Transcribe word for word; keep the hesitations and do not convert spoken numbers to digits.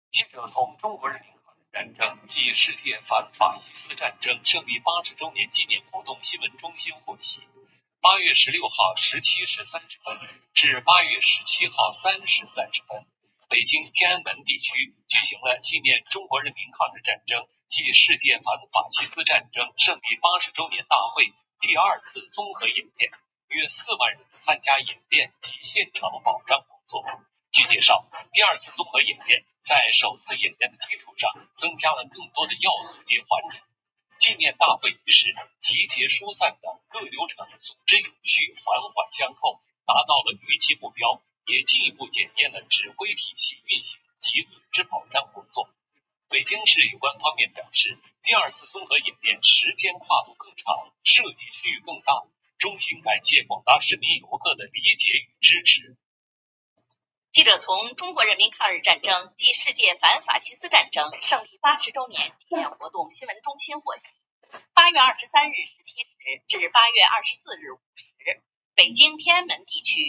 记者从中国人民抗日战争暨世界反法西斯战争胜利八十周年纪念活动新闻中心获悉，八月十六号十七时三十分至八月十七号三时三十分，北京天安门地区举行了纪念中国人民抗日战争暨世界反法西斯战争胜利八十周年大会第二次综合演练，约四万人参加演练及现场保障工作。据介绍，第二次综合演练在首次演练的基础上，增加了更多的要素及环节。纪念大会仪式集结疏散的各流程组织有序，环环相扣，达到了预期目标，也进一步检验了指挥体系运行及组织保障工作。北京市有关方面表示，第二次综合演练时间跨度更长，涉及区域更大，衷心感谢广大市民游客的理解与支持。 记者从中国人民抗日战争暨世界反法西斯战争胜利八十周年纪念活动新闻中心获悉，八月二十三日十七时至八月二十四日五时，北京天安门地区